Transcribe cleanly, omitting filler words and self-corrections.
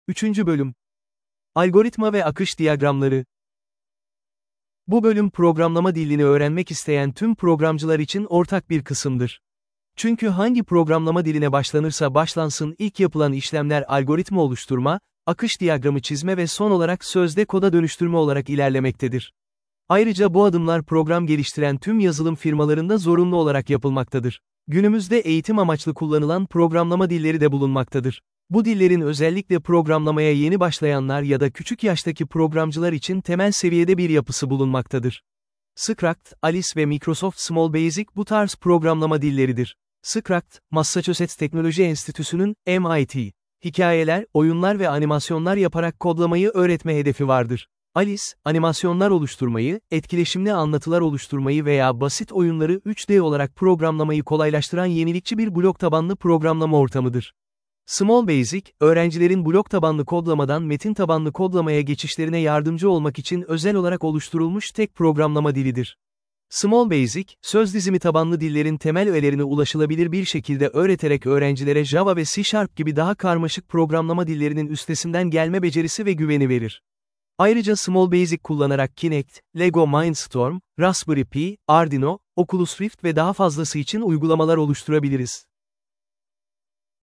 3. Bölüm. Algoritma ve akış diyagramları. Bu bölüm programlama dilini öğrenmek isteyen tüm programcılar için ortak bir kısımdır. Çünkü hangi programlama diline başlanırsa başlansın ilk yapılan işlemler algoritma oluşturma, akış diyagramı çizme ve son olarak sözde koda dönüştürme olarak ilerlemektedir. Ayrıca bu adımlar program geliştiren tüm yazılım firmalarında zorunlu olarak yapılmaktadır. Günümüzde eğitim amaçlı kullanılan programlama dilleri de bulunmaktadır. Bu dillerin özellikle programlamaya yeni başlayanlar ya da küçük yaştaki programcılar için temel seviyede bir yapısı bulunmaktadır. Scratch, Alice ve Microsoft Small Basic bu tarz programlama dilleridir. Scratch, Massachusetts Teknoloji Enstitüsü'nün MIT, hikayeler, oyunlar ve animasyonlar yaparak kodlamayı öğretme hedefi vardır. Alice, animasyonlar oluşturmayı, etkileşimli anlatılar oluşturmayı veya basit oyunları 3D olarak programlamayı kolaylaştıran yenilikçi bir blok tabanlı programlama ortamıdır. Small Basic, öğrencilerin blok tabanlı kodlamadan metin tabanlı kodlamaya geçişlerine yardımcı olmak için özel olarak oluşturulmuş tek programlama dilidir. Small Basic, söz dizimi tabanlı dillerin temel öğelerine ulaşılabilir bir şekilde öğreterek öğrencilere Java ve C# gibi daha karmaşık programlama dillerinin üstesinden gelme becerisi ve güveni verir. Ayrıca Small Basic kullanarak Kinect, Lego Mindstorm, Raspberry Pi, Arduino, Oculus Rift ve daha fazlası için uygulamalar oluşturabiliriz.